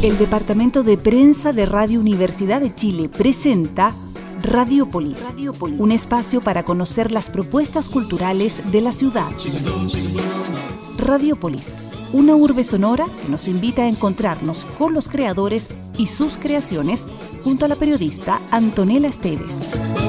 El Departamento de Prensa de Radio Universidad de Chile presenta Radiopolis, un espacio para conocer las propuestas culturales de la ciudad. Radiopolis, una urbe sonora que nos invita a encontrarnos con los creadores y sus creaciones junto a la periodista Antonella Esteves.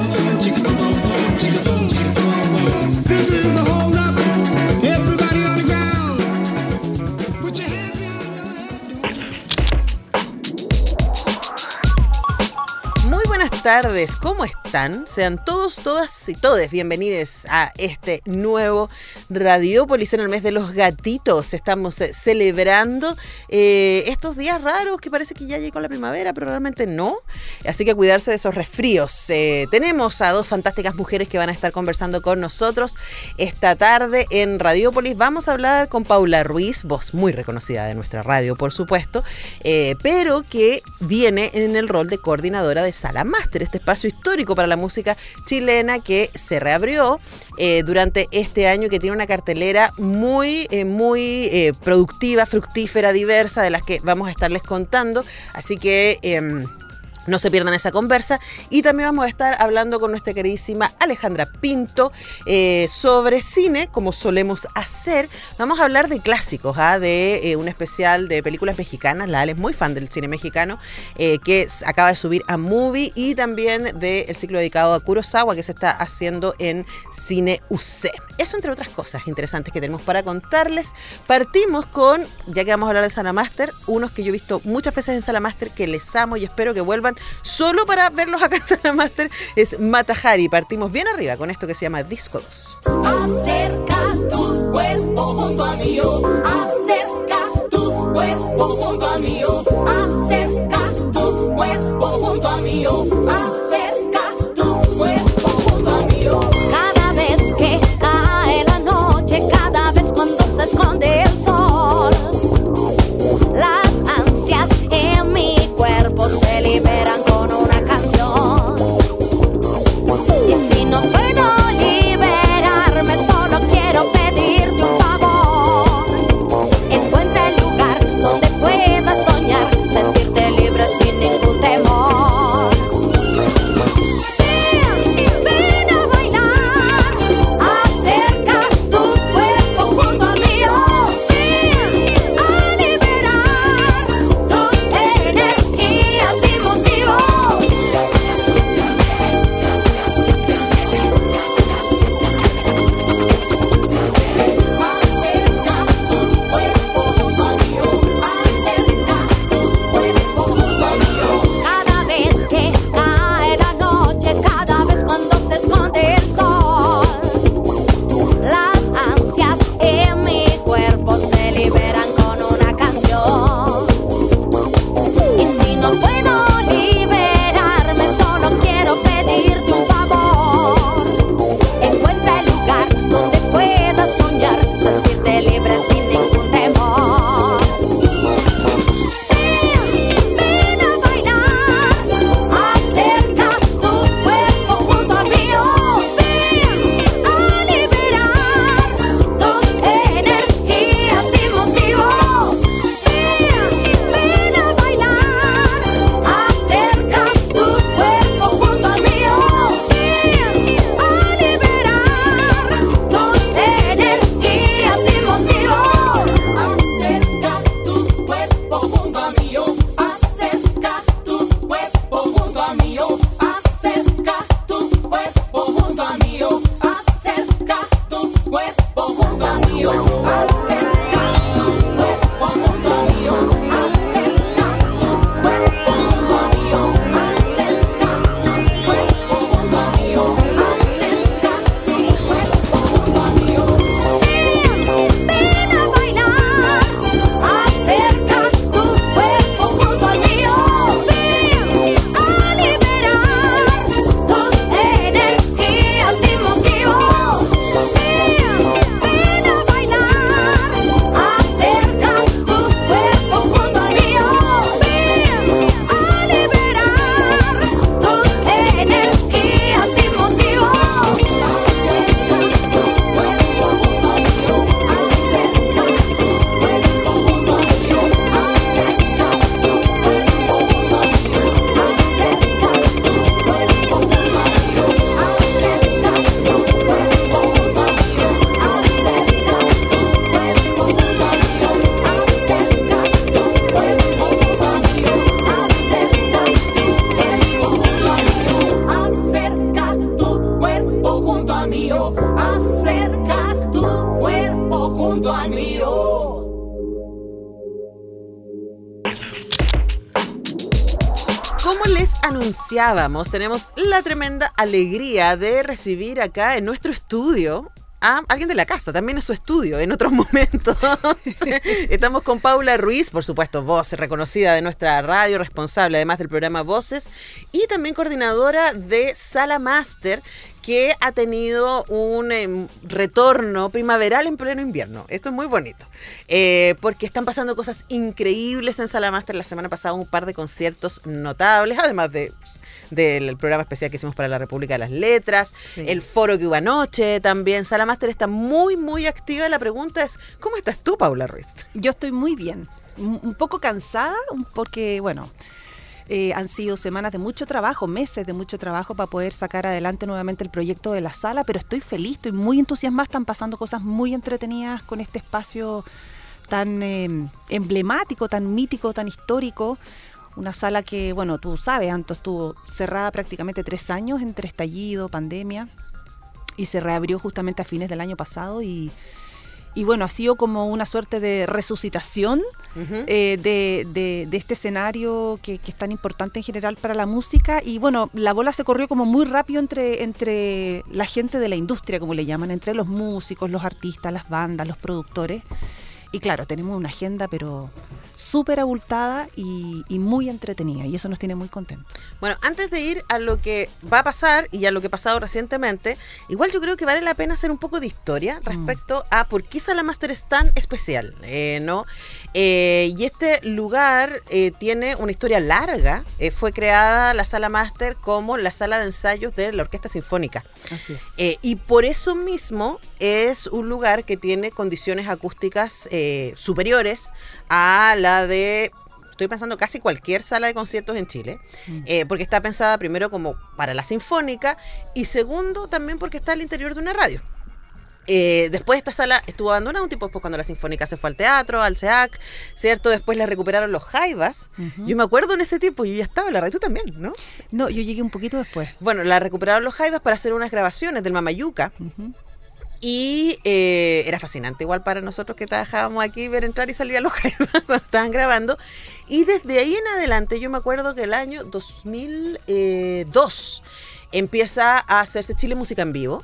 Buenas tardes, ¿cómo están? Sean todos, todas y todes bienvenidos a este nuevo Radiopolis en el mes de los gatitos. Estamos celebrando estos días raros que parece que ya llegó la primavera, pero realmente no. Así que cuidarse de esos resfríos. Tenemos a dos fantásticas mujeres que van a estar conversando con nosotros esta tarde en Radiopolis. Vamos a hablar con Paula Ruiz, voz muy reconocida de nuestra radio, por supuesto, pero que viene en el rol de coordinadora de Sala Máster, este espacio histórico para la música chilena que se reabrió durante este año, que tiene una cartelera muy productiva, fructífera, diversa, de las que vamos a estarles contando. Así que no se pierdan esa conversa. Y también vamos a estar hablando con nuestra queridísima Alejandra Pinto sobre cine, como solemos hacer. Vamos a hablar de clásicos, de un especial de películas mexicanas. La Ale es muy fan del cine mexicano, que acaba de subir a Movie, y también del ciclo dedicado a Kurosawa que se está haciendo en Cine UC. Eso entre otras cosas interesantes que tenemos para contarles. Partimos con, ya que vamos a hablar de Sala Máster, unos que yo he visto muchas veces en Sala Máster, que les amo y espero que vuelvan solo para verlos acá en Sala Máster, es Mata Hari. Partimos bien arriba con esto que se llama Disco 2. Acerca tu cuerpo junto a mí, acerca tu cuerpo junto a mí, acerca tu cuerpo junto a mí, acerca tu cuerpo junto a mí. Cada vez que cae la noche, cada vez cuando se esconde el sol, las ansias en mi cuerpo se liberan con una canción. Y si no puedo liberarme, solo quiero pedirte un favor. Encuentra el lugar donde pueda soñar mío, acerca tu cuerpo junto al mío. Como les anunciábamos, tenemos la tremenda alegría de recibir acá en nuestro estudio a alguien de la casa, también es su estudio en otros momentos. Sí. Estamos con Paula Ruiz, por supuesto, voz reconocida de nuestra radio, responsable además del programa Voces, y también coordinadora de Sala Máster, que ha tenido un retorno primaveral en pleno invierno. Esto es muy bonito, porque están pasando cosas increíbles en Sala Máster. La semana pasada un par de conciertos notables, además del programa especial que hicimos para la República de las Letras, sí. El foro que hubo anoche también. Sala Máster está muy, muy activa. La pregunta es, ¿cómo estás tú, Paula Ruiz? Yo estoy muy bien, un poco cansada, porque, bueno... han sido semanas de mucho trabajo, meses de mucho trabajo para poder sacar adelante nuevamente el proyecto de la sala, pero estoy feliz, estoy muy entusiasmada, están pasando cosas muy entretenidas con este espacio tan emblemático, tan mítico, tan histórico. Una sala que, bueno, tú sabes, antes estuvo cerrada prácticamente 3 años entre estallido, pandemia, y se reabrió justamente a fines del año pasado y bueno, ha sido como una suerte de resucitación de este escenario que es tan importante en general para la música. Y bueno, la bola se corrió como muy rápido entre la gente de la industria, como le llaman, entre los músicos, los artistas, las bandas, los productores. Y claro, tenemos una agenda pero súper abultada y muy entretenida, y eso nos tiene muy contentos. Bueno, antes de ir a lo que va a pasar y a lo que ha pasado recientemente, igual yo creo que vale la pena hacer un poco de historia respecto a por qué Sala Máster es tan especial, ¿no? Y este lugar tiene una historia larga. Fue creada la Sala Máster como la sala de ensayos de la Orquesta Sinfónica. Así es. Y por eso mismo es un lugar que tiene condiciones acústicas superiores a la de, estoy pensando, casi cualquier sala de conciertos en Chile, porque está pensada primero como para la sinfónica y segundo también porque está al interior de una radio. Después esta sala estuvo abandonada un tiempo después cuando la Sinfónica se fue al teatro, al SEAC, ¿cierto? Después la recuperaron los Jaivas. Yo me acuerdo en ese tiempo, yo ya estaba en la radio, tú también, ¿no? No, yo llegué un poquito después. Bueno, la recuperaron los Jaivas para hacer unas grabaciones del Mamayuca. Y era fascinante igual para nosotros que trabajábamos aquí ver entrar y salir a los Jaivas cuando estaban grabando. Y desde ahí en adelante yo me acuerdo que el año 2002 empieza a hacerse Chile Música en Vivo,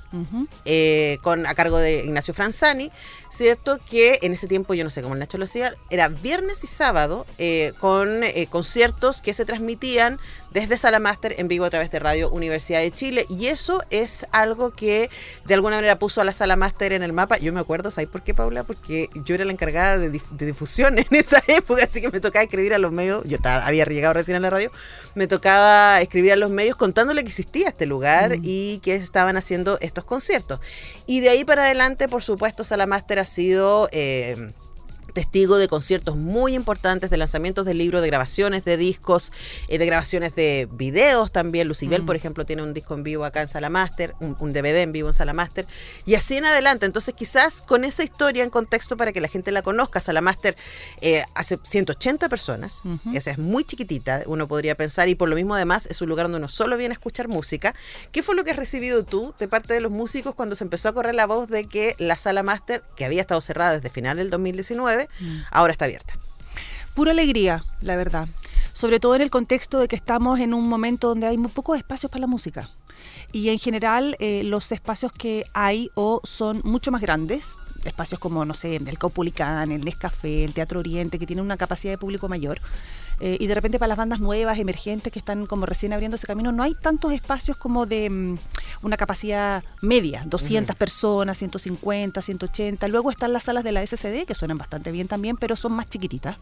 a cargo de Ignacio Franzani, ¿cierto? Que en ese tiempo, yo no sé cómo el Nacho lo hacía, era viernes y sábado con conciertos que se transmitían desde Sala Máster en vivo a través de Radio Universidad de Chile, y eso es algo que de alguna manera puso a la Sala Máster en el mapa. Yo me acuerdo, ¿sabes por qué, Paula? Porque yo era la encargada de difusión en esa época, así que me tocaba escribir a los medios, había llegado recién a la radio, me tocaba escribir a los medios contándole que existía este lugar y que estaban haciendo estos conciertos. Y de ahí para adelante, por supuesto, Sala Máster ha sido testigo de conciertos muy importantes, de lanzamientos de libros, de grabaciones de discos, de grabaciones de videos también. Lucibel, por ejemplo, tiene un disco en vivo acá en Sala Máster, un DVD en vivo en Sala Máster, y así en adelante. Entonces, quizás con esa historia en contexto para que la gente la conozca, Sala Máster hace 180 personas, esa es muy chiquitita, uno podría pensar, y por lo mismo además es un lugar donde uno solo viene a escuchar música. ¿Qué fue lo que has recibido tú de parte de los músicos cuando se empezó a correr la voz de que la Sala Máster, que había estado cerrada desde final del 2019, ahora está abierta? Pura alegría, la verdad. Sobre todo en el contexto de que estamos en un momento donde hay muy pocos espacios para la música. Y en general los espacios que hay o son mucho más grandes, espacios como, no sé, el Caupolicán, el Nescafé, el Teatro Oriente, que tienen una capacidad de público mayor. Y de repente para las bandas nuevas, emergentes, que están como recién abriendo ese camino, no hay tantos espacios como de una capacidad media, 200 personas, 150, 180. Luego están las salas de la SCD, que suenan bastante bien también, pero son más chiquititas.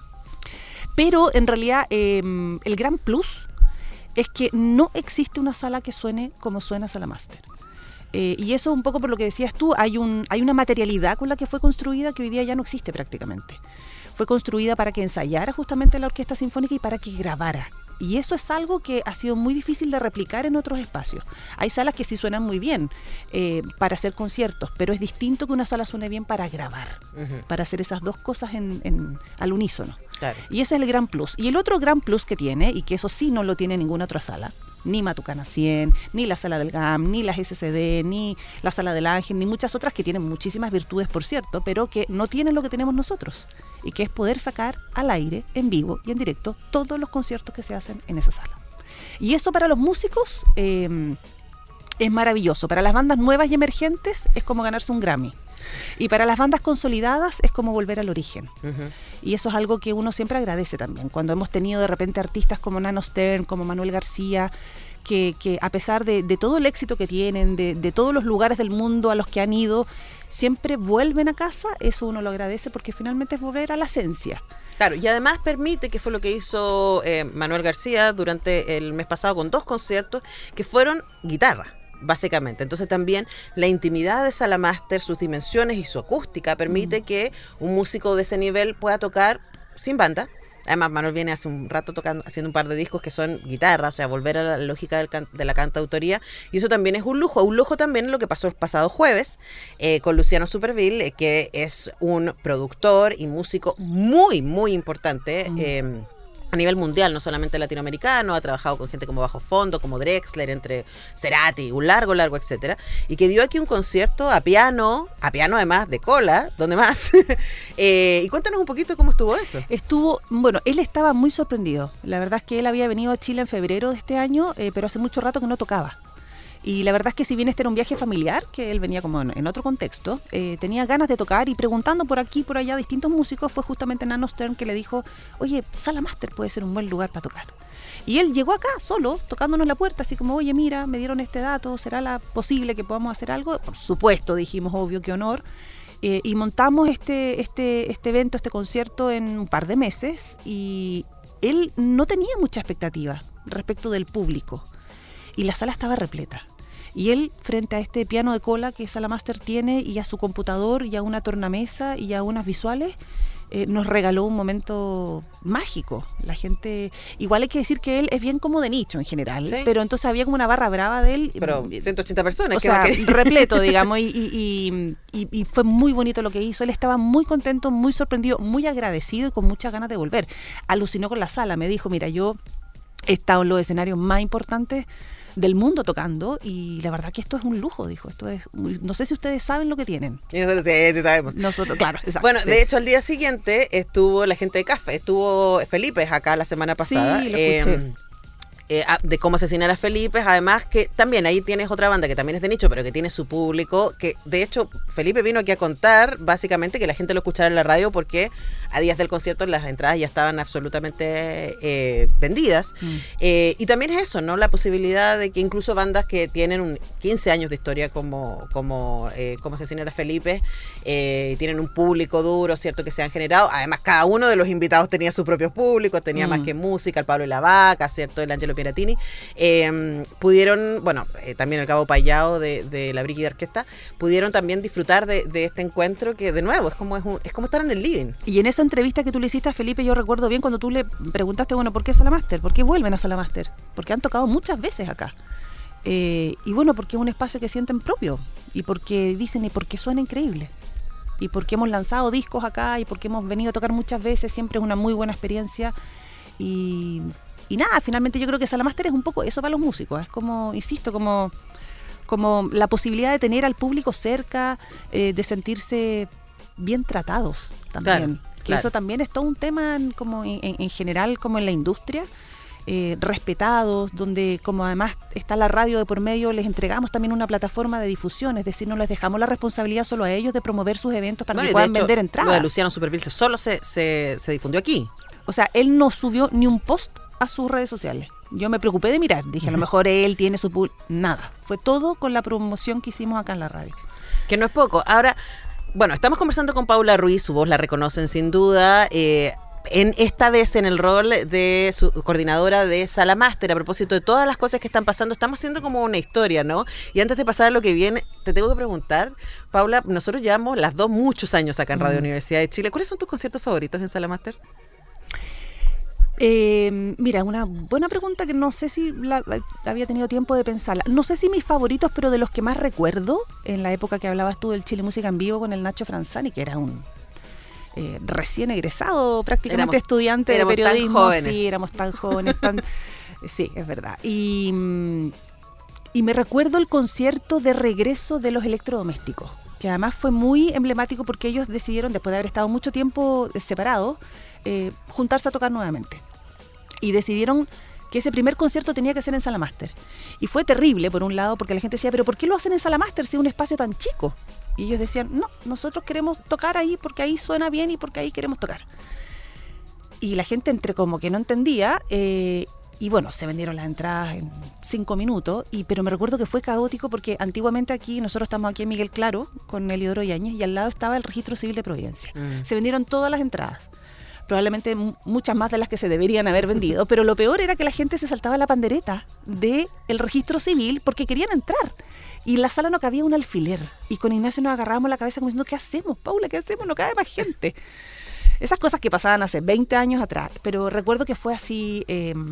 Pero en realidad el gran plus es que no existe una sala que suene como suena Sala Máster. Y eso un poco por lo que decías tú, hay una materialidad con la que fue construida que hoy día ya no existe prácticamente. Fue construida para que ensayara justamente la Orquesta Sinfónica y para que grabara. Y eso es algo que ha sido muy difícil de replicar en otros espacios. Hay salas que sí suenan muy bien para hacer conciertos, pero es distinto que una sala suene bien para grabar, para hacer esas dos cosas al unísono. Claro. Y ese es el gran plus. Y el otro gran plus que tiene, y que eso sí no lo tiene ninguna otra sala, ni Matucana 100, ni la Sala del GAM, ni las SCD, ni la Sala del Ángel, ni muchas otras que tienen muchísimas virtudes, por cierto, pero que no tienen lo que tenemos nosotros, y que es poder sacar al aire, en vivo y en directo, todos los conciertos que se hacen en esa sala. Y eso para los músicos es maravilloso. Para las bandas nuevas y emergentes es como ganarse un Grammy. Y para las bandas consolidadas es como volver al origen. Uh-huh. Y eso es algo que uno siempre agradece también. Cuando hemos tenido de repente artistas como Nano Stern, como Manuel García, que a pesar de todo el éxito que tienen, de todos los lugares del mundo a los que han ido, siempre vuelven a casa, eso uno lo agradece porque finalmente es volver a la esencia. Claro, y además permite, que fue lo que hizo Manuel García durante el mes pasado con 2 conciertos, que fueron guitarra, básicamente. Entonces también la intimidad de Salamaster, sus dimensiones y su acústica permite que un músico de ese nivel pueda tocar sin banda. Además, Manuel viene hace un rato haciendo un par de discos que son guitarra, o sea, volver a la lógica de la cantautoría, y eso también es un lujo. Un lujo también lo que pasó el pasado jueves con Luciano Superville, que es un productor y músico muy, muy importante, a nivel mundial, no solamente latinoamericano. Ha trabajado con gente como Bajo Fondo, como Drexler, entre Cerati, un largo, etcétera, y que dio aquí un concierto a piano además de cola, donde más. Y cuéntanos un poquito cómo estuvo eso. Bueno, él estaba muy sorprendido. La verdad es que él había venido a Chile en febrero de este año, pero hace mucho rato que no tocaba. Y la verdad es que si bien este era un viaje familiar, que él venía como en otro contexto, tenía ganas de tocar, y preguntando por aquí, por allá, distintos músicos, fue justamente Nano Stern que le dijo, oye, Salamaster puede ser un buen lugar para tocar. Y él llegó acá solo, tocándonos la puerta, así como, oye, mira, me dieron este dato, ¿será posible que podamos hacer algo? Por supuesto, dijimos, obvio, qué honor. Y montamos este evento, este concierto en un par de meses, y él no tenía mucha expectativa respecto del público. Y la sala estaba repleta. Y él, frente a este piano de cola que Salamaster tiene, y a su computador, y a una tornamesa, y a unas visuales, nos regaló un momento mágico. La gente, igual hay que decir que él es bien como de nicho en general, ¿sí? Pero entonces había como una barra brava de él. Pero 180 personas. O sea, repleto, digamos, y fue muy bonito lo que hizo. Él estaba muy contento, muy sorprendido, muy agradecido y con muchas ganas de volver. Alucinó con la sala, me dijo, mira, yo he estado en los escenarios más importantes del mundo tocando, y la verdad que esto es un lujo, dijo. Esto es, no sé si ustedes saben lo que tienen. Y nosotros sí sabemos. Nosotros, claro. Exacto, bueno, sí. De hecho, al día siguiente estuvo la gente de CAFE, estuvo Felipe acá la semana pasada. Sí, lo escuché. De cómo asesinar a Felipe, además que también ahí tienes otra banda que también es de nicho, pero que tiene su público, que de hecho Felipe vino aquí a contar básicamente que la gente lo escuchara en la radio porque a días del concierto las entradas ya estaban absolutamente vendidas. Y también es eso, ¿no? La posibilidad de que incluso bandas que tienen 15 años de historia como asesinar a Felipe, tienen un público duro, ¿cierto? Que se han generado. Además, cada uno de los invitados tenía su propio público, tenía más que música, el Pablo y la Vaca, ¿cierto? El Angelo Piratini, pudieron, también el Cabo Payao de la Brígida Orquesta, pudieron también disfrutar de este encuentro que, de nuevo, es como estar en el living. Y en esa entrevista que tú le hiciste a Felipe, yo recuerdo bien cuando tú le preguntaste, bueno, ¿por qué Salamaster? ¿Por qué vuelven a Salamaster? Porque han tocado muchas veces acá. Y bueno, porque es un espacio que sienten propio, y porque dicen, y porque suena increíble, y porque hemos lanzado discos acá, y porque hemos venido a tocar muchas veces, siempre es una muy buena experiencia. Y nada, finalmente yo creo que Salamaster es un poco eso para los músicos. Es como, insisto, como la posibilidad de tener al público cerca, de sentirse bien tratados también. Claro, que eso también es todo un tema como en general, como en la industria, respetados, donde como además está la radio de por medio, les entregamos también una plataforma de difusión, es decir, no les dejamos la responsabilidad solo a ellos de promover sus eventos para que puedan vender entradas. Lo de Luciano Superville solo se difundió aquí. O sea, él no subió ni un post a sus redes sociales. Yo me preocupé de mirar, dije, a lo mejor él tiene su nada. Fue todo con la promoción que hicimos acá en la radio. Que no es poco. Ahora, bueno, estamos conversando con Paula Ruiz, su voz la reconocen sin duda, esta vez en el rol de su coordinadora de Salamaster, a propósito de todas las cosas que están pasando. Estamos haciendo como una historia, ¿no? Y antes de pasar a lo que viene, te tengo que preguntar, Paula, nosotros llevamos las dos muchos años acá en Radio Universidad de Chile. ¿Cuáles son tus conciertos favoritos en Salamaster? Mira, una buena pregunta que no sé si había tenido tiempo de pensarla. No sé si mis favoritos, pero de los que más recuerdo, en la época que hablabas tú del Chile Música en Vivo con el Nacho Franzani, que era un recién egresado, prácticamente estudiante de periodismo. Tan jóvenes. Sí, éramos tan jóvenes, Sí, es verdad. Y me recuerdo el concierto de regreso de los Electrodomésticos, que además fue muy emblemático porque ellos decidieron, después de haber estado mucho tiempo separados, juntarse a tocar nuevamente. Y decidieron que ese primer concierto tenía que ser en Sala Máster. Y fue terrible, por un lado, porque la gente decía, ¿pero por qué lo hacen en Sala Máster si es un espacio tan chico? Y ellos decían, no, nosotros queremos tocar ahí porque ahí suena bien y porque ahí queremos tocar. Y la gente entre como que no entendía, y bueno, se vendieron las entradas en 5 minutos, pero me recuerdo que fue caótico porque antiguamente aquí, nosotros estamos aquí en Miguel Claro, con Elidoro Yáñez, y al lado estaba el Registro Civil de Providencia. Se vendieron todas las entradas. Probablemente muchas más de las que se deberían haber vendido, pero lo peor era que la gente se saltaba la pandereta del registro civil porque querían entrar. Y en la sala no cabía un alfiler. Y con Ignacio nos agarrábamos la cabeza como diciendo, ¿qué hacemos, Paula? ¿Qué hacemos? No cabe más gente. Esas cosas que pasaban hace 20 años atrás. Pero recuerdo que fue así...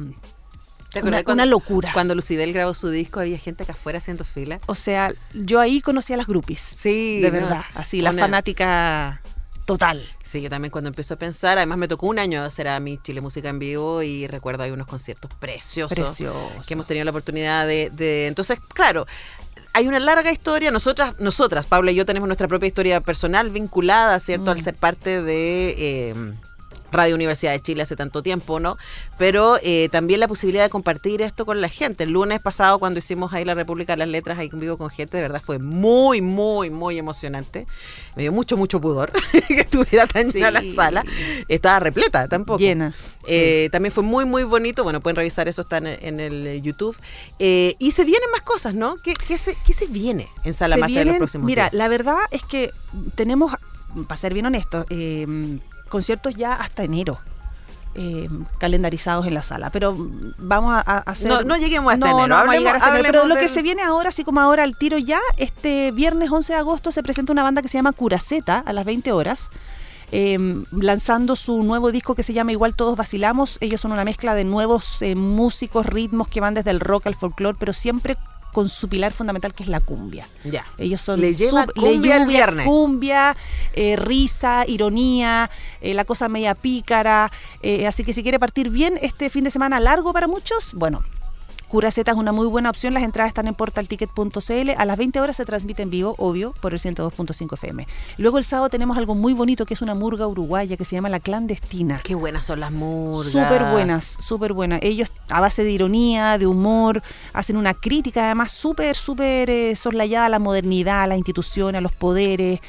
una locura. Cuando Lucibel grabó su disco, había gente acá afuera haciendo fila. O sea, yo ahí conocí a las groupies. Sí. De verdad. Así, la fanática... total. Sí, yo también cuando empiezo a pensar, además me tocó un año hacer a mi Chile Música en Vivo y recuerdo hay unos conciertos preciosos que hemos tenido la oportunidad de... Entonces, claro, hay una larga historia, nosotras, Paula y yo tenemos nuestra propia historia personal vinculada, ¿cierto? Al ser parte de... Radio Universidad de Chile hace tanto tiempo, ¿no? Pero también la posibilidad de compartir esto con la gente. El lunes pasado, cuando hicimos ahí la República de las Letras, ahí en vivo con gente, de verdad fue muy, muy, muy emocionante. Me dio mucho, mucho pudor que estuviera tan llena la sala. Estaba repleta, tampoco. Llena. También fue muy, muy bonito. Bueno, pueden revisar eso, está en el YouTube. Y se vienen más cosas, ¿no? ¿Qué se viene en Sala Máster en los próximos días? La verdad es que tenemos, para ser bien honestos, conciertos ya hasta enero calendarizados en la sala, pero vamos a hacer... No lleguemos hasta enero, hablemos pero lo que se viene ahora, así como ahora al tiro ya, este viernes 11 de agosto se presenta una banda que se llama Curaceta a las 20 horas, lanzando su nuevo disco que se llama Igual Todos Vacilamos. Ellos son una mezcla de nuevos músicos, ritmos que van desde el rock al folclore, pero siempre con su pilar fundamental que es la cumbia. Ya. Ellos son le lleva cumbia el viernes. Cumbia, risa, ironía, la cosa media pícara. Así que si quiere partir bien este fin de semana largo para muchos, bueno, Curaceta es una muy buena opción. Las entradas están en portalticket.cl. A las 20 horas se transmite en vivo, obvio, por el 102.5 FM. Luego el sábado tenemos algo muy bonito que es una murga uruguaya que se llama La Clandestina. Qué buenas son las murgas. Súper buenas. Ellos, a base de ironía, de humor, hacen una crítica además súper soslayada a la modernidad, a las instituciones, a los poderes.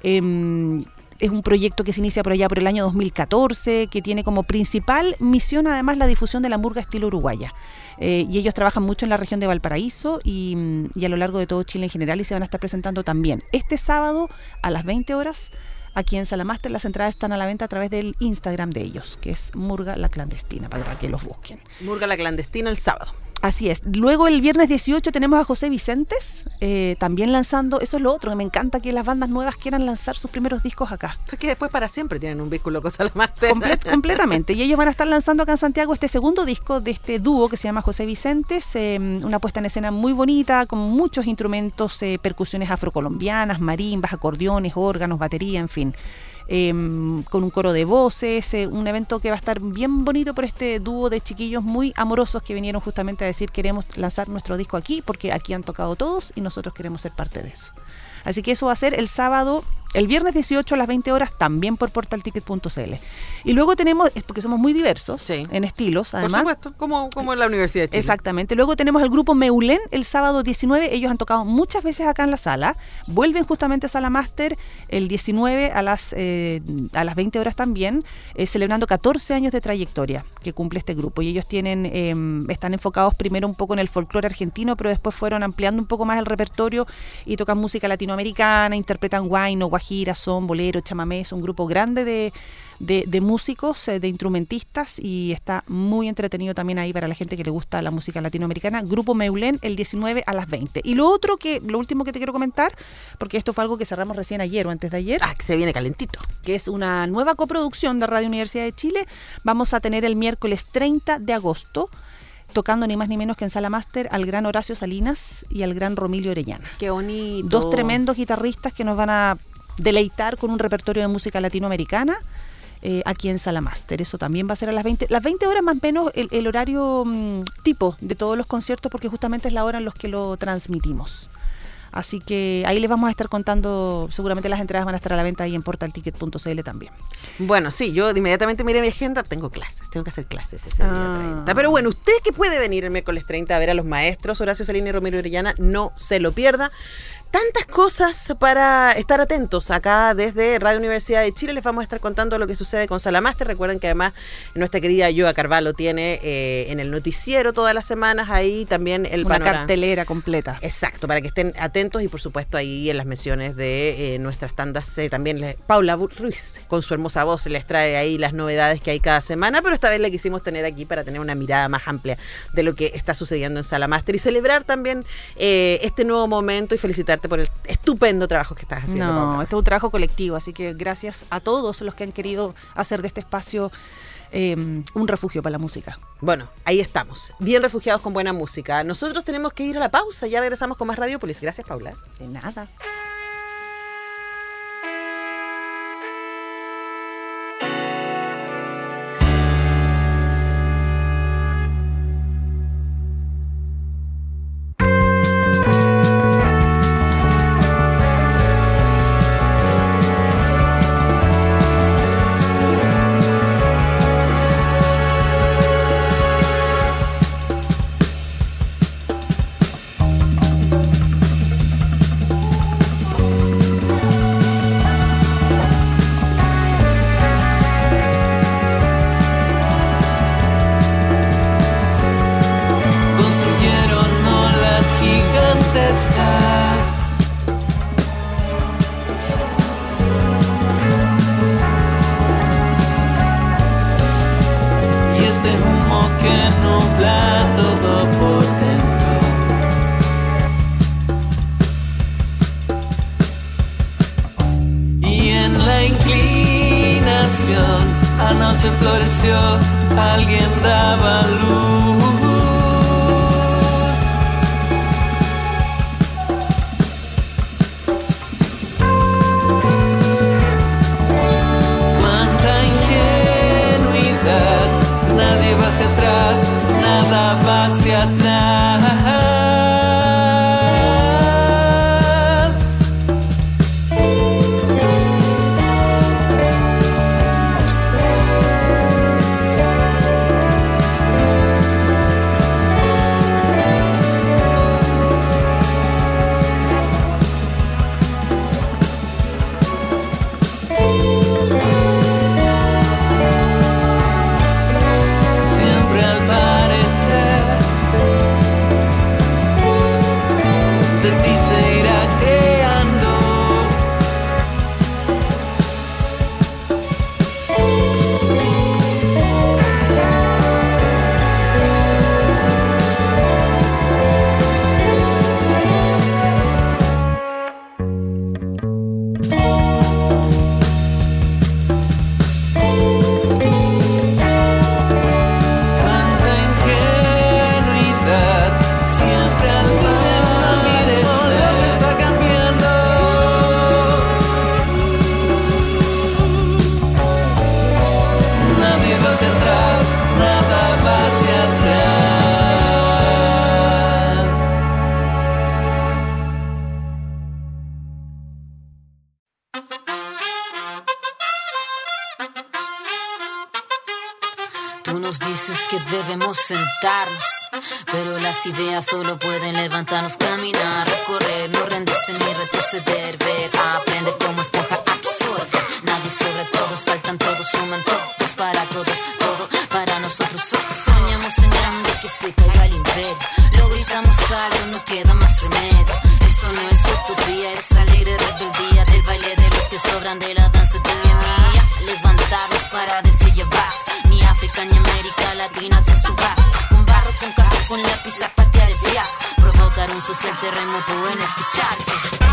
Es un proyecto que se inicia por allá por el año 2014, que tiene como principal misión además la difusión de la murga estilo uruguaya. Y ellos trabajan mucho en la región de Valparaíso y a lo largo de todo Chile en general, y se van a estar presentando también este sábado a las 20 horas aquí en Sala Máster. Las entradas están a la venta a través del Instagram de ellos, que es Murga La Clandestina, para que los busquen. Murga La Clandestina el sábado. Así es. Luego el viernes 18 tenemos a José Vicentes, también lanzando, eso es lo otro, que me encanta que las bandas nuevas quieran lanzar sus primeros discos acá. Es que después para siempre tienen un vínculo con Sala Máster. Completamente. Y ellos van a estar lanzando acá en Santiago este segundo disco de este dúo que se llama José Vicentes, una puesta en escena muy bonita, con muchos instrumentos, percusiones afrocolombianas, marimbas, acordeones, órganos, batería, en fin. Con un coro de voces, un evento que va a estar bien bonito por este dúo de chiquillos muy amorosos que vinieron justamente a decir queremos lanzar nuestro disco aquí porque aquí han tocado todos y nosotros queremos ser parte de eso. Así que eso va a ser el sábado, el viernes 18 a las 20 horas, también por portalticket.cl. Y luego tenemos, porque somos muy diversos en estilos, además. Por supuesto, como en la Universidad de Chile. Exactamente. Luego tenemos al grupo Meulén el sábado 19. Ellos han tocado muchas veces acá en la sala. Vuelven justamente a Sala Máster el 19 a las 20 horas también, celebrando 14 años de trayectoria que cumple este grupo. Y ellos están enfocados primero un poco en el folclore argentino, pero después fueron ampliando un poco más el repertorio y tocan música latinoamericana, interpretan guayno, guajira, son, bolero, chamamé. Es un grupo grande de músicos, de instrumentistas, y está muy entretenido también ahí para la gente que le gusta la música latinoamericana. Grupo Meulén el 19 a las 20. Y lo último que te quiero comentar, porque esto fue algo que cerramos recién ayer o antes de ayer. Que se viene calentito. Que es una nueva coproducción de Radio Universidad de Chile. Vamos a tener el miércoles 30 de agosto tocando ni más ni menos que en Sala Máster al gran Horacio Salinas y al gran Romilio Orellana. ¡Qué bonito! Dos tremendos guitarristas que nos van a deleitar con un repertorio de música latinoamericana. aquí en Salamaster. Eso también va a ser a las 20. Las 20 horas más o menos el horario tipo de todos los conciertos, porque justamente es la hora en los que lo transmitimos. Así que ahí les vamos a estar contando, seguramente las entradas van a estar a la venta ahí en portalticket.cl también. Bueno, sí, yo inmediatamente miré mi agenda, tengo que hacer clases ese día 30. Pero bueno, usted que puede venir el miércoles 30 a ver a los maestros, Horacio Salini y Romero Orellana, no se lo pierda. Tantas cosas para estar atentos acá desde Radio Universidad de Chile. Les vamos a estar contando lo que sucede con Salamaster. Recuerden que además nuestra querida Yoa Carvalho tiene en el noticiero todas las semanas ahí también el una panorama. Cartelera completa. Exacto, para que estén atentos y por supuesto ahí en las menciones de nuestras tandas también Paula Ruiz con su hermosa voz les trae ahí las novedades que hay cada semana, pero esta vez la quisimos tener aquí para tener una mirada más amplia de lo que está sucediendo en Salamaster y celebrar también este nuevo momento y felicitarte por el estupendo trabajo que estás haciendo, Paula. Esto es un trabajo colectivo, así que gracias a todos los que han querido hacer de este espacio un refugio para la música. Bueno, ahí estamos, bien refugiados con buena música. Nosotros tenemos que ir a la pausa, ya regresamos con más Radiopolis. Gracias, Paula. De nada. Anoche floreció, alguien daba luz. Cuánta ingenuidad, nadie va hacia atrás, nada va hacia atrás. Tú nos dices que debemos sentarnos, pero las ideas solo pueden levantarnos, caminar, recorrer, no rendirse ni retroceder, ver, aprender como esponja absorbe. Nadie sobre todos, faltan todos, suman todos para todos, todo para nosotros. Soñamos en grande que se caiga el imperio, lo gritamos alto, no queda más remedio. Esto no es utopía, es alegre rebeldía del baile de los que sobran de la danza de mi mía. Levantarnos para decir ya basta. Ni África ni América Latina se suba. Con barro, con casco, con lápiz a patear el fiasco. Provocar un social terremoto en este charco.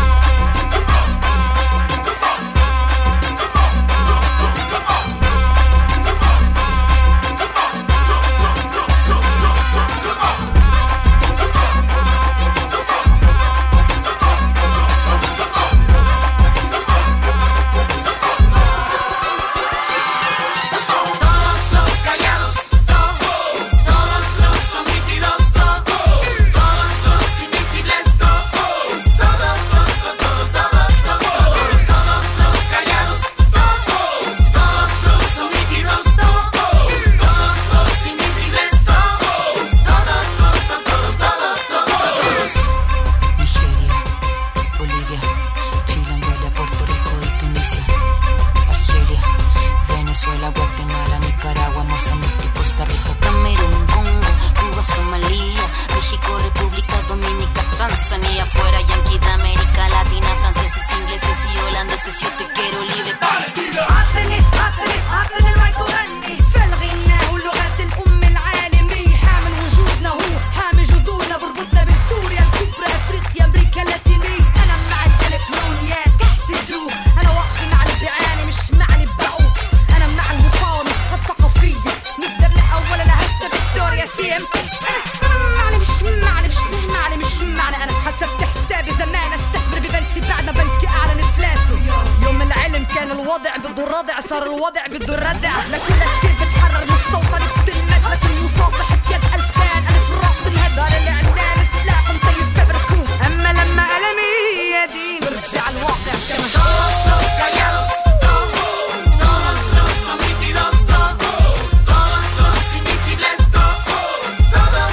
artesanía afuera, yankee de América Latina, franceses, ingleses y holandeses. Yo te quiero libre Palestina. عطني المايك وغني في الغناء ولغة الأم العالمية. حامل وجودنا هو حامل جذورنا، بربطنا بسوريا الكبرى، أفريقيا، أمريكا اللاتينية. أنا مع الألف نونيات تحت الجو، أنا واقفي مع اللي بيعاني مش مع اللي بعوق. أنا مع المقاومة الثقافية، نبدأ من أول لهسه فيكتوريا سيم. أنا مش معنى أنا حسبت حسابي زمان استثمر ببنكي بعد ما بنكي أعلن إفلاسه. يوم العلم كان الوضع بده الردع، صار الوضع بده الردع. لكل كتير بتحرر مستوطن بتلمد، لكن يصافح بيد ألف كان ألف راق بالهد. قال الإعلام سلاح مطيب فبركوه، أما لما ألمي يدين برجع الواقع كما Todos los callados, todos los omitidos, todos los invisibles, todos los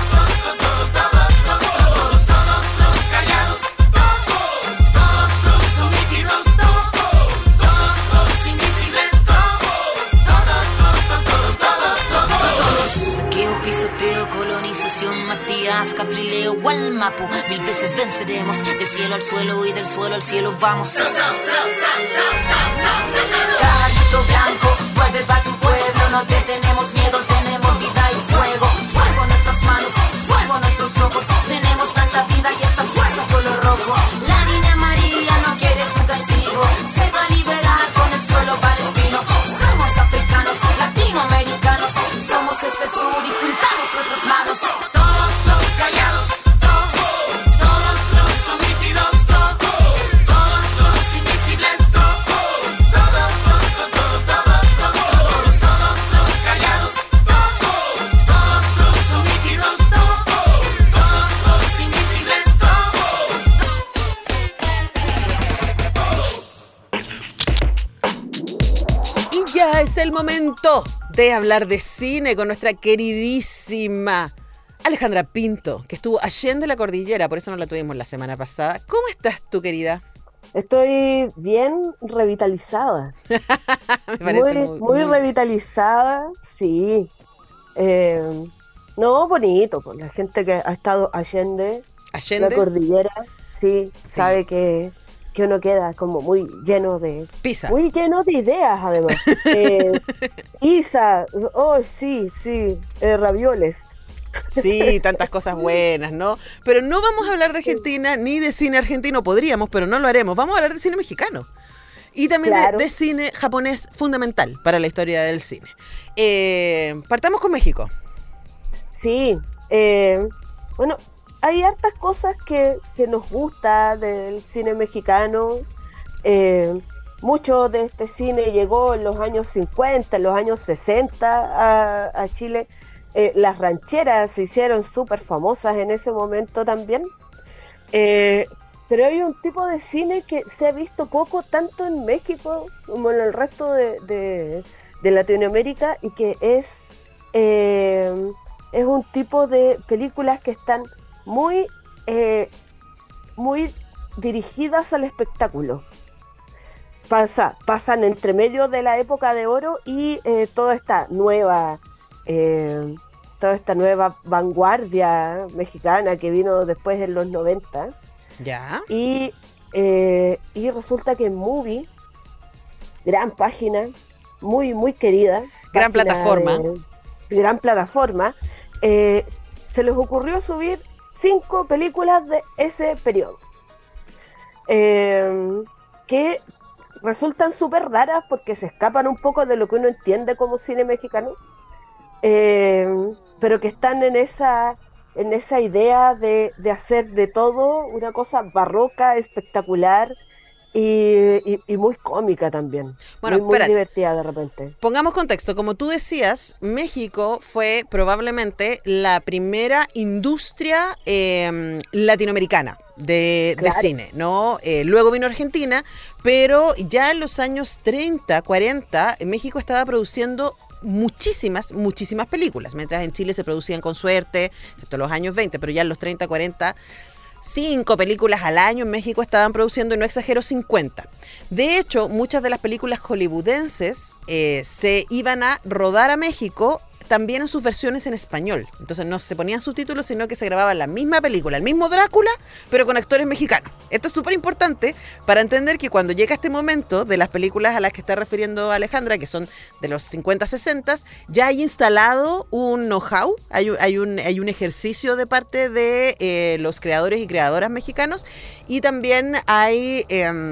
callados, todos los omitidos, todos los invisibles, todos. Saqueo, pisoteo, colonización, Matías, Catrileo, Gualmapu. 1000 veces venceremos, del cielo al suelo y del suelo al cielo vamos. Caballito blanco, vuelve pa' tu pueblo, no te tenemos miedo, tenemos vida y fuego. Fuego en nuestras manos, fuego en nuestros ojos, tenemos tanta vida y esta fuerza color rojo. La niña María no quiere tu castigo, se va a liberar con el suelo palestino. Somos africanos, latinoamericanos, somos este sur y juntamos nuestras manos. Todos los callados, todos los omitidos, todos los invisibles, todos los callados, todos los omitidos, todos los invisibles, Y ya es el momento de hablar de cine con nuestra queridísima Alejandra Pinto, que estuvo allende la cordillera, por eso no la tuvimos la semana pasada. ¿Cómo estás tú, querida? Estoy bien revitalizada. Me parece muy revitalizada, sí. No, bonito, pues la gente que ha estado allende ¿Allende? la cordillera, sí, sabe que uno queda como muy lleno de Pizza. muy lleno de ideas, además. Isa, sí, ravioles. Sí, tantas cosas buenas, ¿no? Pero no vamos a hablar de Argentina ni de cine argentino, podríamos, pero no lo haremos. Vamos a hablar de cine mexicano. Y también Claro. de cine japonés fundamental para la historia del cine. Partamos con México. Sí, bueno, hay hartas cosas que nos gusta del cine mexicano. Mucho de este cine llegó en los años 50, en los años 60 a Chile. Las rancheras se hicieron súper famosas en ese momento también. Pero hay un tipo de cine que se ha visto poco, tanto en México como en el resto de Latinoamérica, y que es un tipo de películas que están muy dirigidas al espectáculo. Pasan entre medio de la época de oro y toda esta nueva vanguardia mexicana que vino después en los 90. Ya. Y resulta que en Movie, gran página, muy, muy querida. Gran página plataforma. Gran plataforma. Se les ocurrió subir 5 películas de ese periodo. Que resultan súper raras porque se escapan un poco de lo que uno entiende como cine mexicano. Pero que están en esa idea de hacer de todo una cosa barroca, espectacular y muy cómica también. Bueno, muy divertida de repente. Pongamos contexto. Como tú decías, México fue probablemente la primera industria latinoamericana de cine, ¿no? Luego vino Argentina, pero ya en los años 30, 40, México estaba produciendo muchísimas películas, mientras en Chile se producían con suerte, excepto los años 20, pero ya en los 30, 40, 5 películas al año en México estaban produciendo, y no exagero, 50. De hecho, muchas de las películas hollywoodenses se iban a rodar a México también en sus versiones en español. Entonces no se ponían subtítulos, sino que se grababa la misma película, el mismo Drácula, pero con actores mexicanos. Esto es súper importante para entender que cuando llega este momento de las películas a las que está refiriendo Alejandra, que son de los 50, 60, ya hay instalado un know-how, hay un ejercicio de parte de los creadores y creadoras mexicanos, y también hay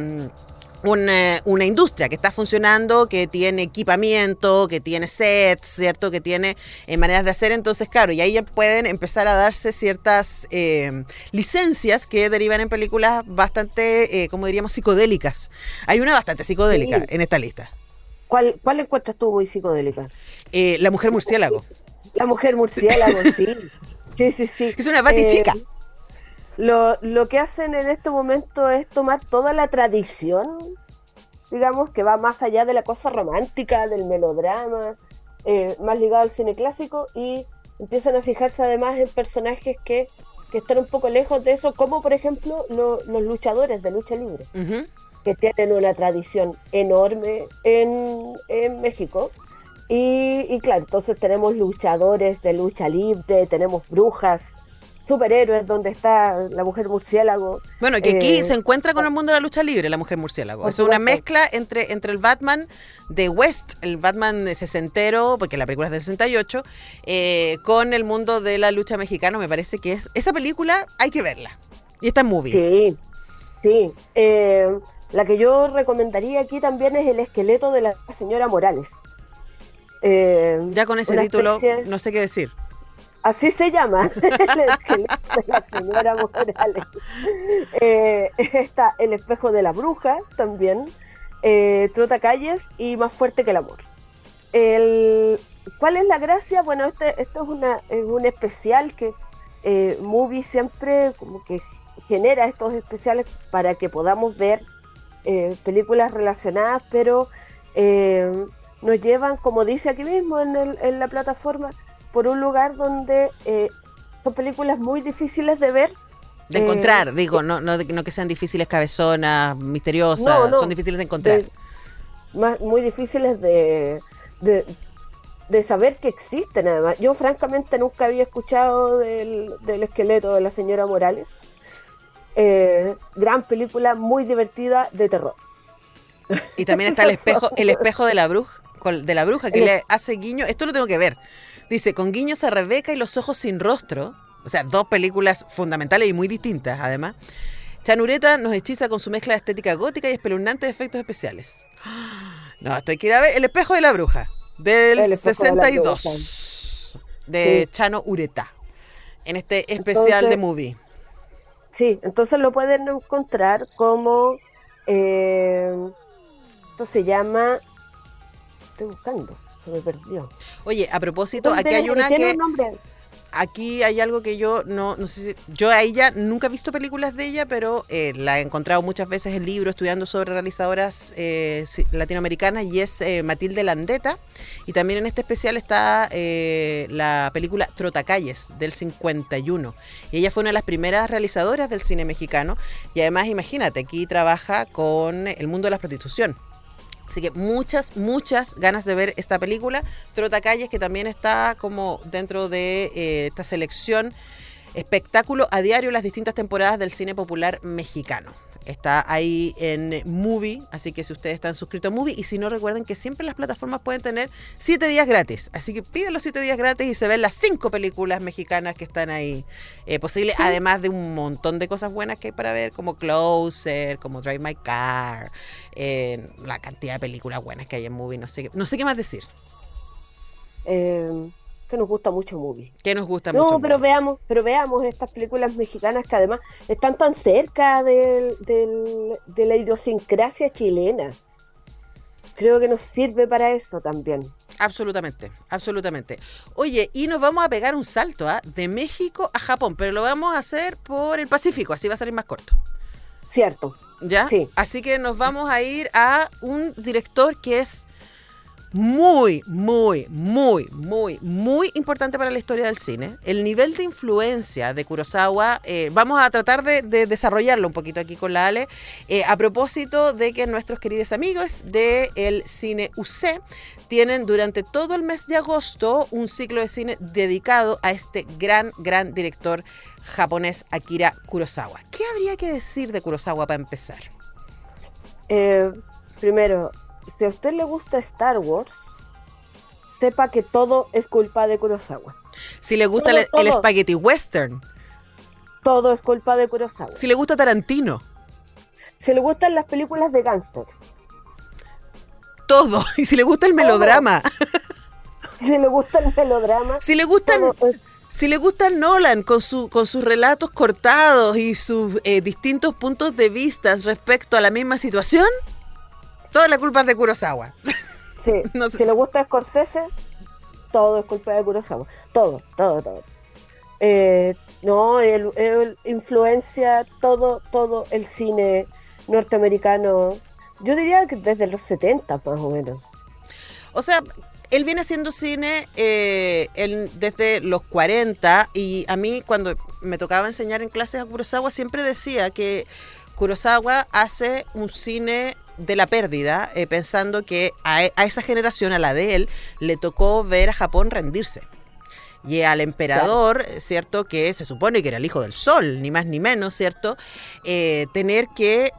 una industria que está funcionando, que tiene equipamiento, que tiene sets, ¿cierto? Que tiene maneras de hacer. Entonces, claro, y ahí ya pueden empezar a darse ciertas licencias que derivan en películas bastante, como diríamos, psicodélicas. Hay una bastante psicodélica en esta lista. ¿Cuál encuentras tú muy psicodélica? La mujer murciélago. La mujer murciélago, sí. Sí. Es una Bati chica. Lo que hacen en este momento es tomar toda la tradición, digamos, que va más allá de la cosa romántica, del melodrama, más ligado al cine clásico, y empiezan a fijarse además en personajes que están un poco lejos de eso, como por ejemplo los luchadores de lucha libre, que tienen una tradición enorme en México. Y claro, entonces tenemos luchadores de lucha libre, tenemos brujas, superhéroes, donde está la mujer murciélago. Bueno, que aquí se encuentra con el mundo de la lucha libre, la mujer murciélago. Es una mezcla entre el Batman de West, el Batman sesentero, porque la película es de 68, con el mundo de la lucha mexicana. Me parece que esa película hay que verla. Y está en movie. Sí. La que yo recomendaría aquí también es El esqueleto de la señora Morales. Ya con ese título no sé qué decir. Así se llama, El esqueleto de la señora Morales. Está El espejo de la bruja también, Trotacalles y Más fuerte que el amor. ¿Cuál es la gracia? Bueno, esto es un especial que Movie siempre como que genera estos especiales para que podamos ver películas relacionadas, pero nos llevan, como dice aquí mismo en la plataforma, por un lugar donde son películas muy difíciles de ver. De encontrar, no que sean difíciles, cabezonas, misteriosas, son difíciles de encontrar. Muy difíciles de saber que existen, además. Yo francamente nunca había escuchado del esqueleto de la señora Morales. Gran película, muy divertida, de terror. Y también está el espejo de la bruja, que le hace guiño. Esto lo tengo que ver. Dice, con guiños a Rebeca y los ojos sin rostro. O sea, dos películas fundamentales y muy distintas, además. Chanureta nos hechiza con su mezcla de estética gótica y espeluznantes efectos especiales. No, esto hay que ir a ver. El espejo de la bruja, del 62, de Chano Ureta, en este especial de Movie. Sí, entonces lo pueden encontrar como... esto se llama... Estoy buscando. Se me perdió. Oye, a propósito, aquí hay una que... Aquí hay algo que yo no sé si... Yo a ella nunca he visto películas de ella, pero la he encontrado muchas veces en libros estudiando sobre realizadoras latinoamericanas, y es Matilde Landeta. Y también en este especial está la película Trotacalles, del 51. Y ella fue una de las primeras realizadoras del cine mexicano. Y además, imagínate, aquí trabaja con el mundo de la prostitución. Así que muchas ganas de ver esta película, Trotacalles, que también está como dentro de esta selección espectáculo a diario, las distintas temporadas del cine popular mexicano. Está ahí en Movie, así que si ustedes están suscritos a Movie, y si no, recuerden que siempre las plataformas pueden tener 7 días gratis. Así que piden los 7 días gratis y se ven las 5 películas mexicanas que están ahí posibles, ¿sí? Además de un montón de cosas buenas que hay para ver, como Closer, como Drive My Car, la cantidad de películas buenas que hay en Movie. No sé qué más decir. Que nos gusta mucho Movie. Que nos gusta mucho. No, pero veamos estas películas mexicanas que además están tan cerca de la idiosincrasia chilena. Creo que nos sirve para eso también. Absolutamente. Oye, y nos vamos a pegar un salto de México a Japón, pero lo vamos a hacer por el Pacífico, así va a salir más corto. Cierto. ¿Ya? Sí. Así que nos vamos a ir a un director que es muy, muy, muy, muy, muy importante para la historia del cine. El nivel de influencia de Kurosawa, vamos a tratar de desarrollarlo un poquito aquí con la Ale, a propósito de que nuestros queridos amigos del Cine UC tienen durante todo el mes de agosto un ciclo de cine dedicado a este gran director japonés, Akira Kurosawa. ¿Qué habría que decir de Kurosawa para empezar? Primero, si a usted le gusta Star Wars, sepa que todo es culpa de Kurosawa. Si le gusta el spaghetti western. Todo es culpa de Kurosawa. Si le gusta Tarantino. Si le gustan las películas de gángsters. Todo. Y si le gusta el melodrama. Si le gusta el melodrama. Si le gusta Nolan con sus relatos cortados y sus distintos puntos de vista respecto a la misma situación, toda la culpa es de Kurosawa. Sí, no sé. Si le gusta Scorsese, todo es culpa de Kurosawa. Todo. No, él influencia todo el cine norteamericano. Yo diría que desde los 70 más o menos. O sea, él viene haciendo cine desde los 40 y a mí cuando me tocaba enseñar en clases a Kurosawa siempre decía que Kurosawa hace un cine de la pérdida, pensando que a esa generación, a la de él, le tocó ver a Japón rendirse. Y al emperador, claro, ¿cierto?, que se supone que era el hijo del sol, ni más ni menos, ¿cierto?, tener que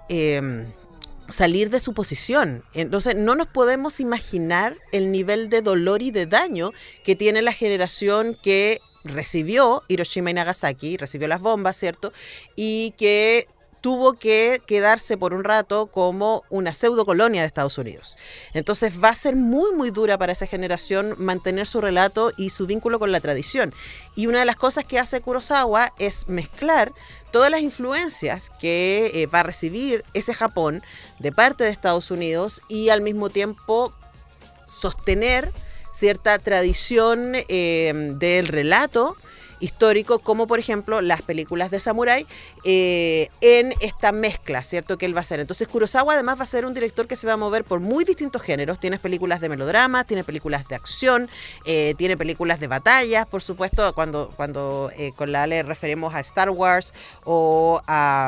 salir de su posición. Entonces no nos podemos imaginar el nivel de dolor y de daño que tiene la generación que recibió Hiroshima y Nagasaki, recibió las bombas, ¿cierto?, y que tuvo que quedarse por un rato como una pseudo colonia de Estados Unidos. Entonces va a ser muy, muy dura para esa generación mantener su relato y su vínculo con la tradición. Y una de las cosas que hace Kurosawa es mezclar todas las influencias que va a recibir ese Japón de parte de Estados Unidos y al mismo tiempo sostener cierta tradición del relato histórico, como por ejemplo las películas de samurái, en esta mezcla, ¿cierto?, que él va a hacer. Entonces Kurosawa además va a ser un director que se va a mover por muy distintos géneros. Tiene películas de melodrama, tiene películas de acción, tiene películas de batallas, por supuesto, cuando con la Ale referimos a Star Wars o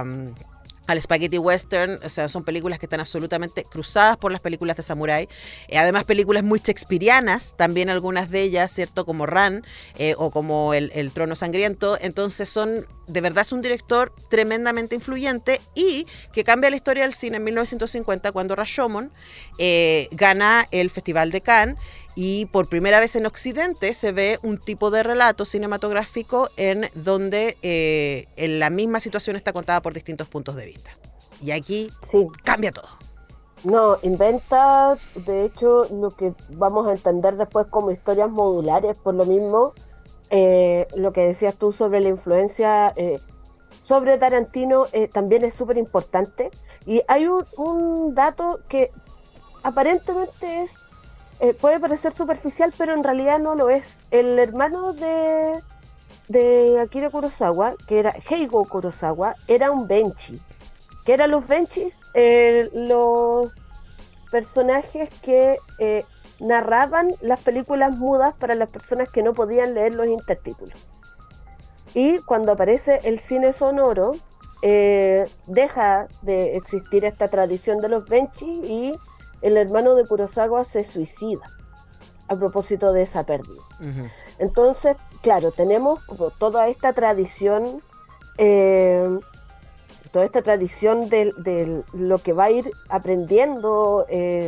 al spaghetti western, o sea, son películas que están absolutamente cruzadas por las películas de samurái. Además, películas muy shakespearianas, también algunas de ellas, ¿cierto?, como Ran o como el Trono Sangriento. Entonces de verdad es un director tremendamente influyente y que cambia la historia del cine en 1950 cuando Rashomon gana el Festival de Cannes y por primera vez en Occidente se ve un tipo de relato cinematográfico en donde en la misma situación está contada por distintos puntos de vista. Y aquí cambia todo. No, inventa, de hecho, lo que vamos a entender después como historias modulares, por lo mismo, lo que decías tú sobre la influencia sobre Tarantino también es súper importante. Y hay un dato que aparentemente puede parecer superficial, pero en realidad no lo es. El hermano de Akira Kurosawa, que era Heigo Kurosawa, era un benchi. ¿Qué eran los benchis? Los personajes que narraban las películas mudas para las personas que no podían leer los intertítulos. Y cuando aparece el cine sonoro, deja de existir esta tradición de los benchis y el hermano de Kurosawa se suicida a propósito de esa pérdida. Uh-huh. Entonces, claro, tenemos toda esta tradición de lo que va a ir aprendiendo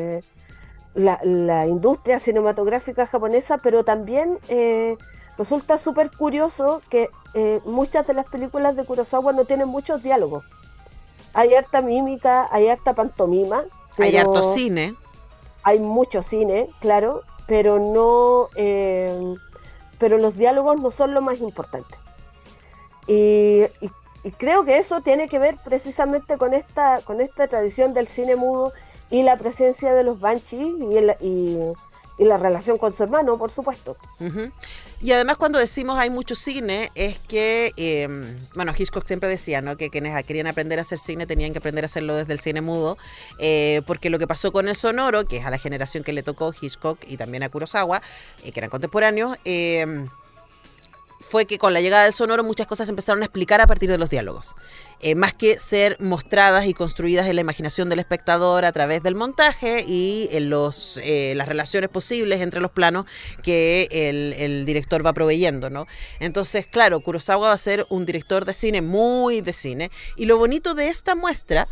la industria cinematográfica japonesa, pero también resulta súper curioso que muchas de las películas de Kurosawa no tienen muchos diálogos. Hay harta mímica, hay harta pantomima. Hay harto cine. Hay mucho cine, claro, pero no, pero los diálogos no son lo más importante. Y creo que eso tiene que ver precisamente con esta tradición del cine mudo y la presencia de los banshees y y la relación con su hermano, por supuesto. Ujú. Y además cuando decimos hay mucho cine, es que, Hitchcock siempre decía, ¿no?, que quienes querían aprender a hacer cine tenían que aprender a hacerlo desde el cine mudo, porque lo que pasó con el sonoro, que es a la generación que le tocó Hitchcock y también a Kurosawa, que eran contemporáneos, fue que con la llegada del sonoro muchas cosas se empezaron a explicar a partir de los diálogos, más que ser mostradas y construidas en la imaginación del espectador a través del montaje y en las relaciones posibles entre los planos que el director va proveyendo, ¿no? Entonces, claro, Kurosawa va a ser un director de cine, muy de cine, y lo bonito de esta muestra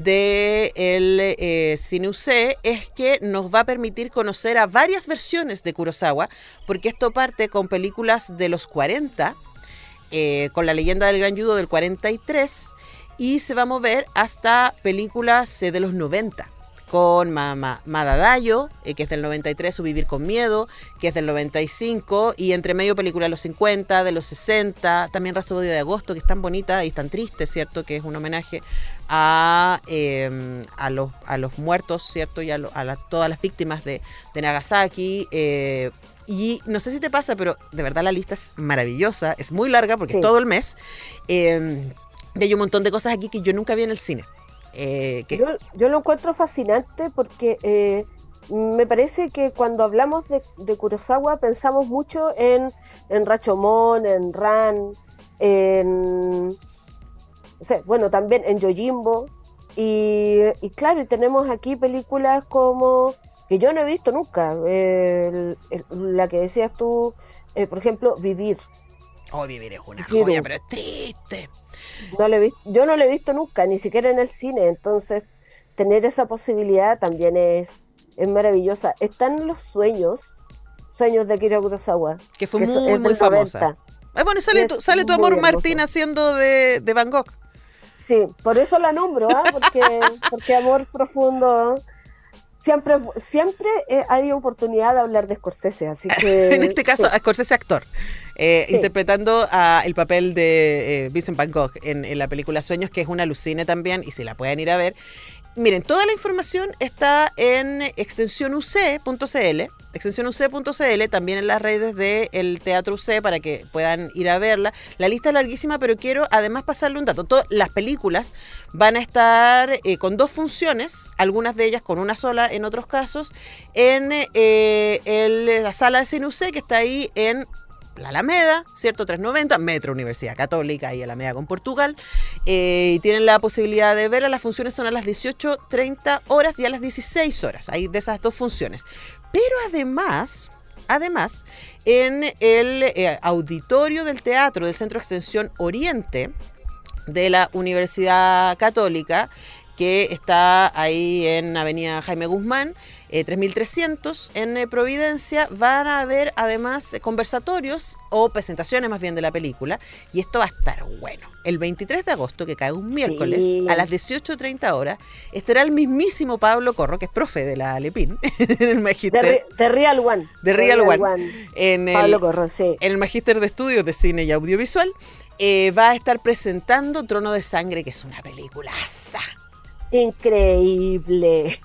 del Cine UC es que nos va a permitir conocer a varias versiones de Kurosawa, porque esto parte con películas de los 40, con La leyenda del gran judo del 43, y se va a mover hasta películas de los 90, con Madadayo, que es del 93, Su vivir con miedo, que es del 95, y entre medio películas de los 50, de los 60, también Rhapsody de agosto, que es tan bonita y tan triste, ¿cierto?, que es un homenaje a los muertos, ¿cierto?, y a todas las víctimas de Nagasaki. Y no sé si te pasa, pero de verdad la lista es maravillosa, es muy larga porque Sí. es todo el mes. Y hay un montón de cosas aquí que yo nunca vi en el cine. Yo lo encuentro fascinante porque me parece que cuando hablamos de Kurosawa pensamos mucho en Rashomon, en Ran, también en Yojimbo. Y claro, y tenemos aquí películas como que yo no he visto nunca. La que decías tú, por ejemplo, Vivir. Oh, Vivir es una Kiru. joya, pero es triste. Yo no la he visto nunca, ni siquiera en el cine. Entonces, tener esa posibilidad también es maravillosa. Están los sueños de Akira Kurosawa, Que fue es muy, del muy famosa. 90. Bueno, Es sale tu muy amor hermoso. Martín haciendo de Van Gogh. Sí, por eso la nombro, porque Amor Profundo siempre hay oportunidad de hablar de Scorsese, así que En este caso, sí. a Scorsese actor, interpretando el papel de Vincent Van Gogh en la película Sueños, que es una alucine también, y si la pueden ir a ver. Miren, toda la información está en extensionuc.cl, también en las redes del Teatro UC para que puedan ir a verla. La lista es larguísima, pero quiero además pasarle un dato. Las películas van a estar con 2 funciones, algunas de ellas con una sola en otros casos, en la sala de Cine UC, que está ahí en la Alameda, ¿cierto? 390, Metro Universidad Católica y Alameda con Portugal. Y tienen la posibilidad de verla. Las funciones son a las 18:30 horas y a las 16 horas. Hay de esas 2 funciones. Pero además, en el auditorio del teatro del Centro de Extensión Oriente de la Universidad Católica, que está ahí en Avenida Jaime Guzmán, 3300 en Providencia, van a haber además conversatorios o presentaciones más bien de la película, y esto va a estar bueno. El 23 de agosto, que cae un miércoles, Sí. a las 18:30 horas, estará el mismísimo Pablo Corro, que es profe de la Alepín, en el magíster De Real One. de Real One, en Pablo Corro, sí. el magíster de estudios de cine y audiovisual. Va a estar presentando Trono de Sangre, que es una peliculaza. Increíble,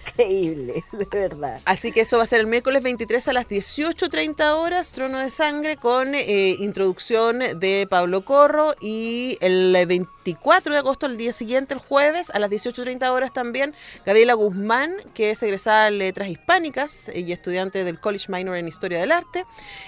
de verdad. Así que eso va a ser el miércoles 23 a las 18:30 horas, Trono de Sangre, con introducción de Pablo Corro, y el 24 de agosto, el día siguiente, el jueves, a las 18:30 horas también, Gabriela Guzmán, que es egresada en Letras Hispánicas y estudiante del College Minor en Historia del Arte,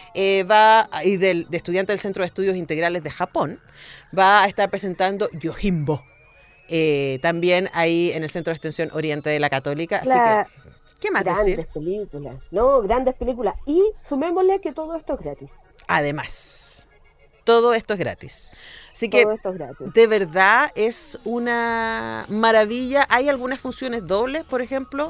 y de estudiante del Centro de Estudios Integrales de Japón, va a estar presentando Yojimbo. También ahí en el Centro de Extensión Oriente de la Católica. Así que, ¿qué más Grandes decir? películas, ¿no? Grandes películas. Y sumémosle que todo esto es gratis. Además, todo esto es gratis. Así que, Todo esto es gratis. de verdad, es una maravilla. Hay algunas funciones dobles, por ejemplo,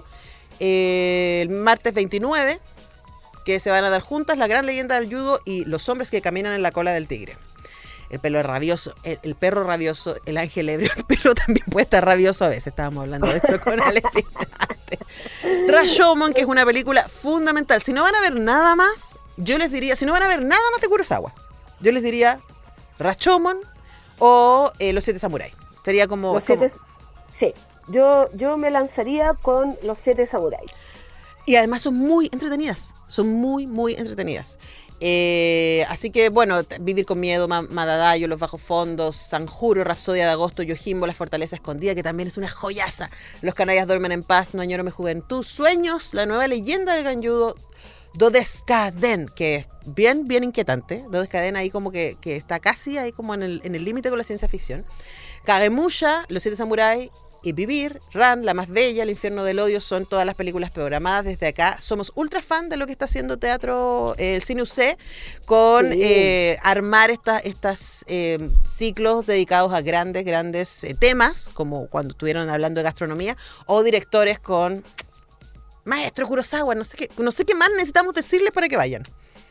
el martes 29, que se van a dar juntas, La gran leyenda del judo y Los hombres que caminan en la cola del tigre. El pelo es rabioso, el perro rabioso, el ángel ebrio, el pelo también puede estar rabioso a veces. Estábamos hablando de eso con Alexis antes. Rashomon, que es una película fundamental. Si no van a ver nada más, yo les diría, si no van a ver nada más de Kurosawa, yo les diría Rashomon o Los Siete Samuráis. Sería como... Sí, yo me lanzaría con Los Siete Samuráis. Y además son muy entretenidas, son muy, muy entretenidas. Así que, bueno, Vivir con Miedo, Madadayo, Los Bajos Fondos, Sanjuro, Rapsodia de Agosto, Yojimbo, La Fortaleza Escondida, que también es una joyaza. Los Canallas Duermen en Paz, No añoro mi juventud, Sueños, La Nueva Leyenda del Gran Judo, Dodescaden, que es bien, bien inquietante. Dodescaden ahí como que está casi ahí como en el límite con la ciencia ficción. Kagemusha, Los Siete Samuráis y Vivir, Ran, La Más Bella, El Infierno del Odio, son todas las películas programadas desde acá. Somos ultra fan de lo que está haciendo teatro, el Cine UC, con armar estas ciclos dedicados a grandes temas, como cuando estuvieron hablando de gastronomía, o directores con Maestro Kurosawa, no sé qué más necesitamos decirles para que vayan.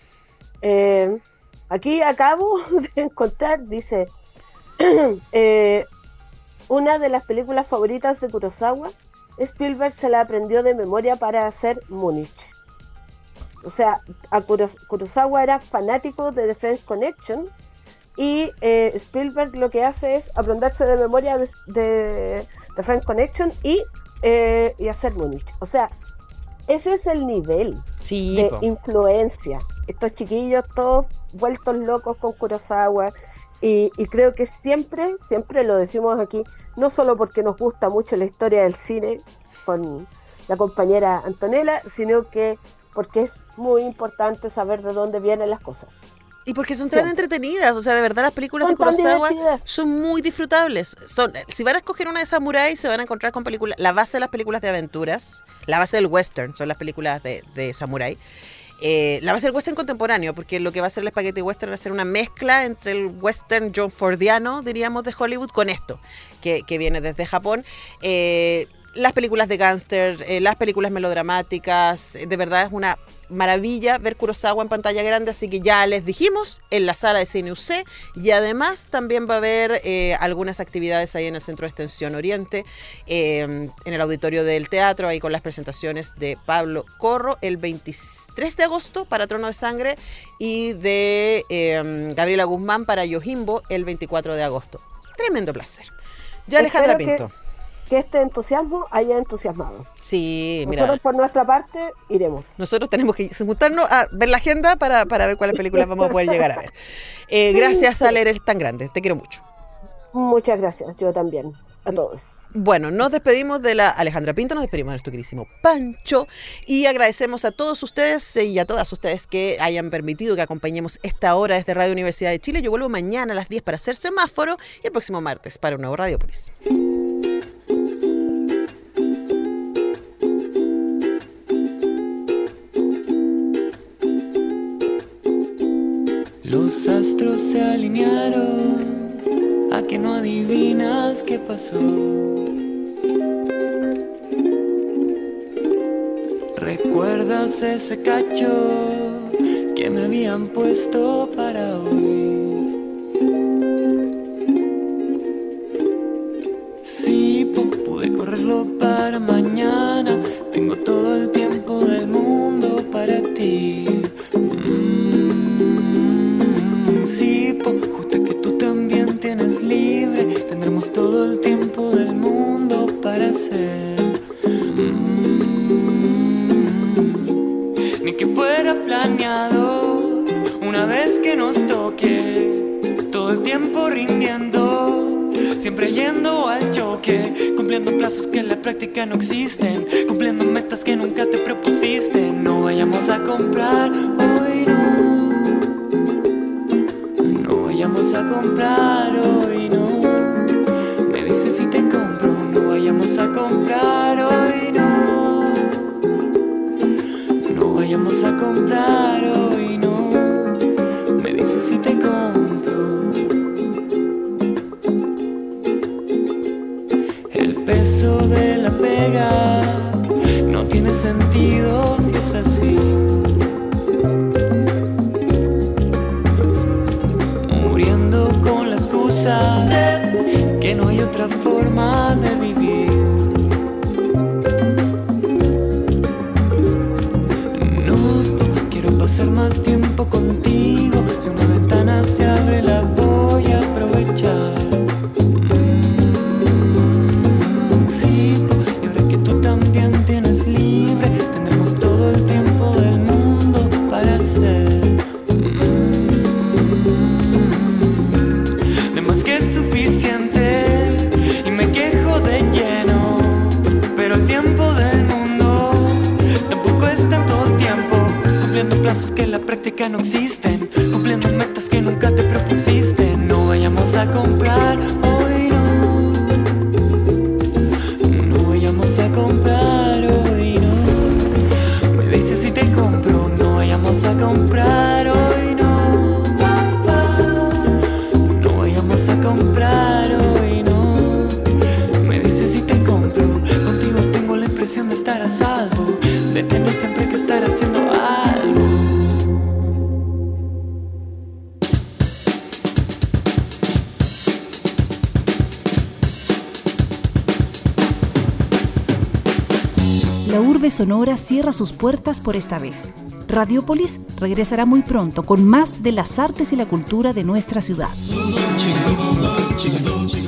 Aquí acabo de encontrar, dice... una de las películas favoritas de Kurosawa, Spielberg se la aprendió de memoria para hacer Múnich. O sea, Kurosawa era fanático de The French Connection y Spielberg lo que hace es aprenderse de memoria de The French Connection y hacer Múnich. O sea, ese es el nivel de influencia. Estos chiquillos todos vueltos locos con Kurosawa. Y creo que siempre lo decimos aquí, no solo porque nos gusta mucho la historia del cine con la compañera Antonella, sino que porque es muy importante saber de dónde vienen las cosas. Y porque son tan entretenidas, o sea, de verdad las películas de Kurosawa son muy disfrutables. Si van a escoger una de Samurai, se van a encontrar con películas, la base de las películas de aventuras, la base del western son las películas de Samurai. La va a ser western contemporáneo, porque lo que va a ser el Spaghetti Western va a ser una mezcla entre el western John Fordiano, diríamos, de Hollywood, con esto, que viene desde Japón. Las películas de gángster, las películas melodramáticas, de verdad es una maravilla ver Kurosawa en pantalla grande, así que ya les dijimos, en la sala de Cine UC, y además también va a haber algunas actividades ahí en el Centro de Extensión Oriente, en el auditorio del teatro, ahí con las presentaciones de Pablo Corro el 23 de agosto para Trono de Sangre y de Gabriela Guzmán para Yojimbo el 24 de agosto. Tremendo placer. Ya Alejandra Pinto. Que este entusiasmo haya entusiasmado. Sí, mira. Nosotros por nuestra parte iremos. Nosotros tenemos que juntarnos a ver la agenda para ver cuáles películas vamos a poder llegar a ver. Gracias, Ale, eres tan grande. Te quiero mucho. Muchas gracias, yo también. A todos. Bueno, nos despedimos de la Alejandra Pinto, nos despedimos de nuestro queridísimo Pancho y agradecemos a todos ustedes y a todas ustedes que hayan permitido que acompañemos esta hora desde Radio Universidad de Chile. Yo vuelvo mañana a las 10 para hacer semáforo y el próximo martes para un nuevo Radiopolis. Los astros se alinearon, a que no adivinas qué pasó. ¿Recuerdas ese cacho que me habían puesto para hoy? Sí, pude correrlo para mañana, tengo todo el tiempo del mundo para ti. Sí, justo que tú también tienes libre, tendremos todo el tiempo del mundo para hacer. Ni que fuera planeado, una vez que nos toque, todo el tiempo rindiendo, siempre yendo al choque, cumpliendo plazos que en la práctica no existen, cumpliendo metas que nunca te propusiste. No vayamos a comprar hoy, no. Vayamos a comprar hoy, no. Me dices si te compro, no vayamos a comprar hoy, no. No vayamos a comprar hoy, no. Me dices si te compro. El peso de la pega no tiene sentido si es así. Con la excusa que no hay otra forma de vivir. No quiero pasar más tiempo contigo. Si una ventana se abre la voy a aprovechar. Sí, y ahora que tú también tienes libre, tendremos todo plazos que en la práctica no existen, cumpliendo metas que nunca te propusiste. No vayamos a comprar hoy, no. No vayamos a comprar hoy, no. Me dices si te compro, no vayamos a comprar hoy, no. No vayamos a comprar hoy, no. Me dices si te compro, contigo tengo la impresión de estar a salvo, de tener siempre que estar haciendo algo. La urbe sonora cierra sus puertas por esta vez. Radiopolis regresará muy pronto con más de las artes y la cultura de nuestra ciudad.